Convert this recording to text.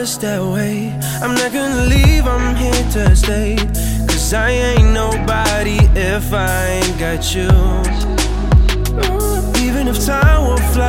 just that way. I'm not gonna leave, I'm here to stay. Cause I ain't nobody if I ain't got you. Even if time will fly